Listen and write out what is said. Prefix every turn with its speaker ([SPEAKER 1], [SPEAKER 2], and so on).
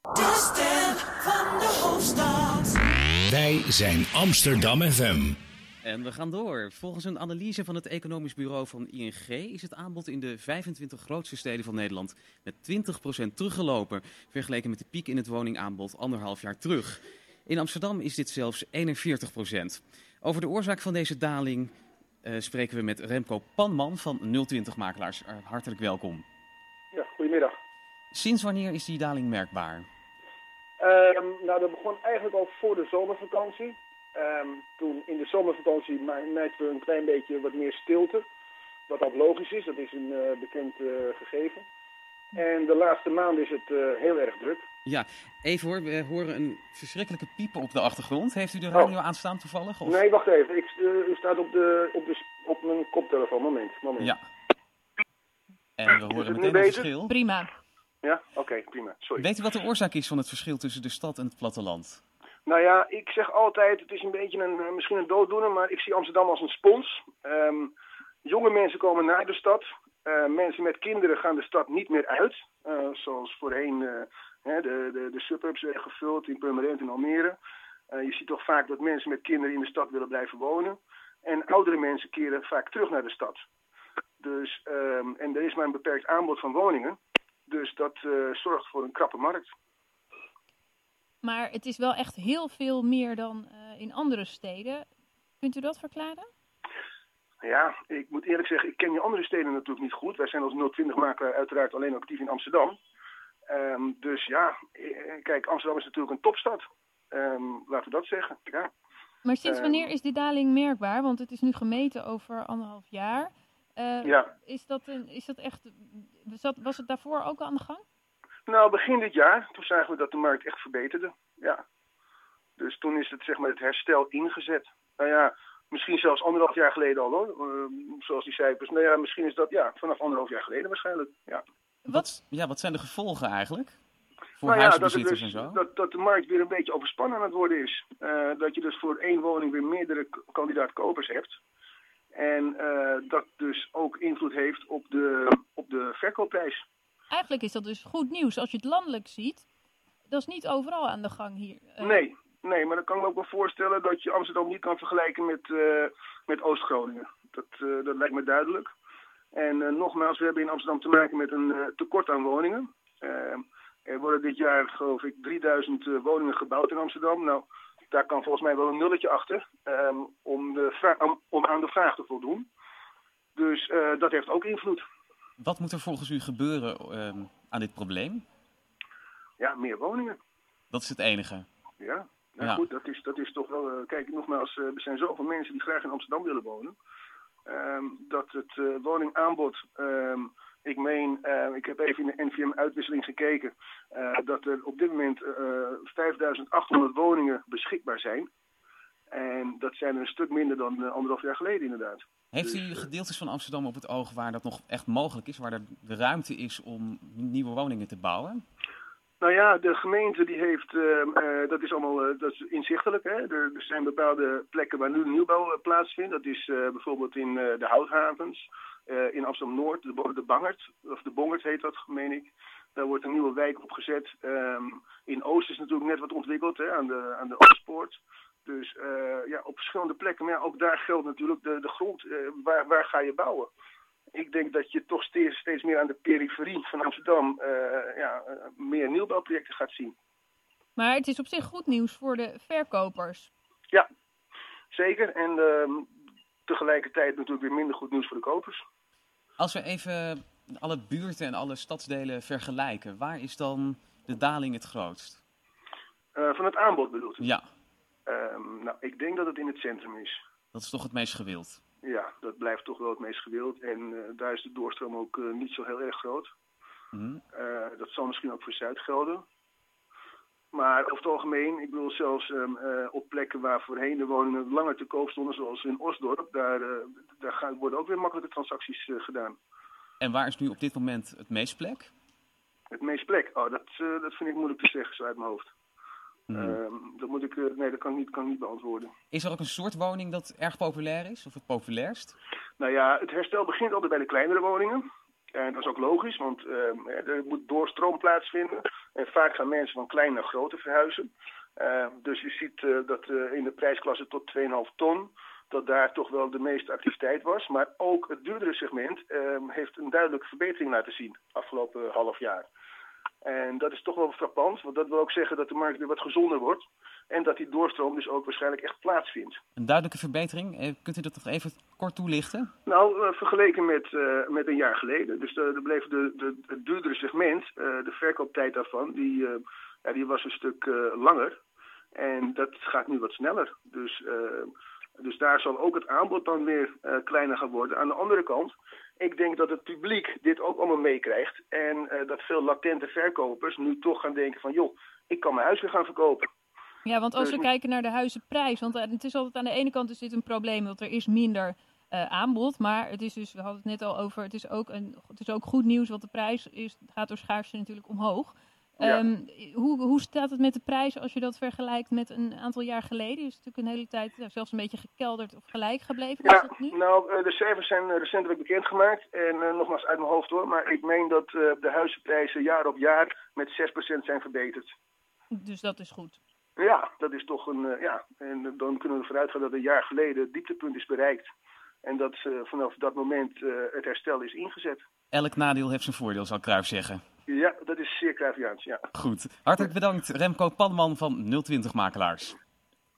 [SPEAKER 1] De stem van de hoofdstad.
[SPEAKER 2] Wij zijn Amsterdam FM.
[SPEAKER 3] En we gaan door. Volgens een analyse van het economisch bureau van ING is het aanbod in de 25 grootste steden van Nederland met 20% teruggelopen, vergeleken met de piek in het woningaanbod 1,5 jaar terug. In Amsterdam is dit zelfs 41%. Over de oorzaak van deze daling spreken we met Remco Panman van 020 Makelaars. Hartelijk welkom.
[SPEAKER 4] Ja, goedemiddag.
[SPEAKER 3] Sinds wanneer is die daling merkbaar?
[SPEAKER 4] Dat begon eigenlijk al voor de zomervakantie. Toen in de zomervakantie merkten we een klein beetje wat meer stilte. Wat ook logisch is, dat is een bekend gegeven. En de laatste maanden is het heel erg druk.
[SPEAKER 3] Ja, even hoor, we horen een verschrikkelijke piepen op de achtergrond. Heeft u de radio aanstaan toevallig? Of?
[SPEAKER 4] Nee, wacht even. U staat op mijn koptelefoon. Moment.
[SPEAKER 3] Ja. En we horen meteen het verschil.
[SPEAKER 5] Prima.
[SPEAKER 4] Ja? Oké, prima. Sorry.
[SPEAKER 3] Weet u wat de oorzaak is van het verschil tussen de stad en het platteland?
[SPEAKER 4] Nou ja, ik zeg altijd, het is een beetje misschien een dooddoener, maar ik zie Amsterdam als een spons. Jonge mensen komen naar de stad. Mensen met kinderen gaan de stad niet meer uit. Zoals voorheen de suburbs werden gevuld in Purmerend en Almere. Je ziet toch vaak dat mensen met kinderen in de stad willen blijven wonen. En oudere mensen keren vaak terug naar de stad. Dus, en er is maar een beperkt aanbod van woningen. Dus dat zorgt voor een krappe markt.
[SPEAKER 5] Maar het is wel echt heel veel meer dan in andere steden. Kunt u dat verklaren?
[SPEAKER 4] Ja, ik moet eerlijk zeggen, ik ken die andere steden natuurlijk niet goed. Wij zijn als 020 makelaar uiteraard alleen actief in Amsterdam. Dus ja, kijk, Amsterdam is natuurlijk een topstad. Laten we dat zeggen, ja.
[SPEAKER 5] Maar sinds wanneer is die daling merkbaar? Want het is nu gemeten over 1,5 jaar.
[SPEAKER 4] Ja.
[SPEAKER 5] Was het daarvoor ook al aan de gang?
[SPEAKER 4] Nou, begin dit jaar, toen zagen we dat de markt echt verbeterde. Ja. Dus toen is het herstel ingezet. Nou ja, misschien zelfs 1,5 jaar geleden al hoor. Zoals die cijfers. Nou ja, misschien is dat vanaf 1,5 jaar geleden waarschijnlijk. Ja.
[SPEAKER 3] Wat zijn de gevolgen eigenlijk? Voor
[SPEAKER 4] nou
[SPEAKER 3] huisbezitters en zo?
[SPEAKER 4] Dat de markt weer een beetje overspannen aan het worden is. Dat je dus voor één woning weer meerdere kandidaat-kopers hebt. En dat dus ook invloed heeft op de verkoopprijs.
[SPEAKER 5] Eigenlijk is dat dus goed nieuws. Als je het landelijk ziet, dat is niet overal aan de gang hier.
[SPEAKER 4] Nee, maar dan kan ik me ook wel voorstellen dat je Amsterdam niet kan vergelijken met Oost-Groningen. Dat lijkt me duidelijk. En nogmaals, we hebben in Amsterdam te maken met een tekort aan woningen. Er worden dit jaar, geloof ik, 3000 woningen gebouwd in Amsterdam. Nou, daar kan volgens mij wel een nulletje achter om aan de vraag te voldoen. Dus dat heeft ook invloed.
[SPEAKER 3] Wat moet er volgens u gebeuren aan dit probleem?
[SPEAKER 4] Ja, meer woningen.
[SPEAKER 3] Dat is het enige?
[SPEAKER 4] Ja, goed, dat is toch wel... kijk, nogmaals, er zijn zoveel mensen die graag in Amsterdam willen wonen. Dat het woningaanbod... ik heb even in de NVM-uitwisseling gekeken... dat er op dit moment 5.800 woningen beschikbaar zijn. En dat zijn er een stuk minder dan 1,5 jaar geleden inderdaad.
[SPEAKER 3] Heeft u gedeeltes van Amsterdam op het oog waar dat nog echt mogelijk is? Waar er de ruimte is om nieuwe woningen te bouwen?
[SPEAKER 4] Nou ja, de gemeente die heeft, dat is inzichtelijk. Hè? Er zijn bepaalde plekken waar nu nieuwbouw plaatsvindt. Dat is bijvoorbeeld in de Houthavens, in Amsterdam-Noord, de Bangert, of de Bongert heet dat, meen ik. Daar wordt een nieuwe wijk opgezet. In Oost is natuurlijk net wat ontwikkeld, hè, aan de Oostpoort. Dus op verschillende plekken. Maar ja, ook daar geldt natuurlijk de grond. Waar ga je bouwen? Ik denk dat je toch steeds meer aan de periferie van Amsterdam meer nieuwbouwprojecten gaat zien.
[SPEAKER 5] Maar het is op zich goed nieuws voor de verkopers.
[SPEAKER 4] Ja, zeker. En tegelijkertijd natuurlijk weer minder goed nieuws voor de kopers.
[SPEAKER 3] Als we even alle buurten en alle stadsdelen vergelijken, waar is dan de daling het grootst?
[SPEAKER 4] Van het aanbod bedoelt u?
[SPEAKER 3] Ja.
[SPEAKER 4] Ik denk dat het in het centrum is.
[SPEAKER 3] Dat is toch het meest gewild?
[SPEAKER 4] Ja, dat blijft toch wel het meest gewild. En daar is de doorstroom ook niet zo heel erg groot. Mm-hmm. Dat zal misschien ook voor Zuid gelden. Maar over het algemeen, ik bedoel zelfs op plekken waar voorheen de woningen langer te koop stonden, zoals in Osdorp, daar worden ook weer makkelijke transacties gedaan.
[SPEAKER 3] En waar is nu op dit moment het meest plek?
[SPEAKER 4] Het meest plek? Oh, dat vind ik moeilijk te zeggen, zo uit mijn hoofd. Dat kan ik niet beantwoorden.
[SPEAKER 3] Is er ook een soort woning dat erg populair is? Of het populairst?
[SPEAKER 4] Nou ja, het herstel begint altijd bij de kleinere woningen. En dat is ook logisch, want er moet doorstroom plaatsvinden. En vaak gaan mensen van klein naar groter verhuizen. Dus je ziet dat in de prijsklasse tot 2,5 ton... dat daar toch wel de meeste activiteit was. Maar ook het duurdere segment heeft een duidelijke verbetering laten zien afgelopen half jaar. En dat is toch wel frappant, want dat wil ook zeggen dat de markt weer wat gezonder wordt. En dat die doorstroom dus ook waarschijnlijk echt plaatsvindt.
[SPEAKER 3] Een duidelijke verbetering. Kunt u dat toch even kort toelichten?
[SPEAKER 4] Nou, vergeleken met een jaar geleden. Dus er bleef het duurdere segment, de verkooptijd daarvan, die was een stuk langer. En dat gaat nu wat sneller. Dus daar zal ook het aanbod dan weer kleiner gaan worden. Aan de andere kant, ik denk dat het publiek dit ook allemaal meekrijgt. En dat veel latente verkopers nu toch gaan denken van... joh, ik kan mijn huis weer gaan verkopen.
[SPEAKER 5] Ja, want als we kijken naar de huizenprijs... want het is altijd aan de ene kant is dit een probleem... want er is minder aanbod. Maar het is dus, we hadden het net al over... het is ook goed nieuws, want de prijs gaat door schaarste natuurlijk omhoog...
[SPEAKER 4] Ja.
[SPEAKER 5] Hoe staat het met de prijzen als je dat vergelijkt met een aantal jaar geleden? Is het natuurlijk een hele tijd zelfs een beetje gekelderd of gelijk gebleven? Is dat nu?
[SPEAKER 4] Nou, de cijfers zijn recentelijk bekendgemaakt. En nogmaals uit mijn hoofd hoor. Maar ik meen dat de huizenprijzen jaar op jaar met 6% zijn verbeterd.
[SPEAKER 5] Dus dat is goed.
[SPEAKER 4] Ja, dat is toch en dan kunnen we vooruit gaan dat een jaar geleden het dieptepunt is bereikt. En dat vanaf dat moment het herstel is ingezet.
[SPEAKER 3] Elk nadeel heeft zijn voordeel, zal Cruijff zeggen.
[SPEAKER 4] Ja, dat is zeer Cruyffiaans, ja.
[SPEAKER 3] Goed. Hartelijk bedankt Remco Panneman van 020 Makelaars.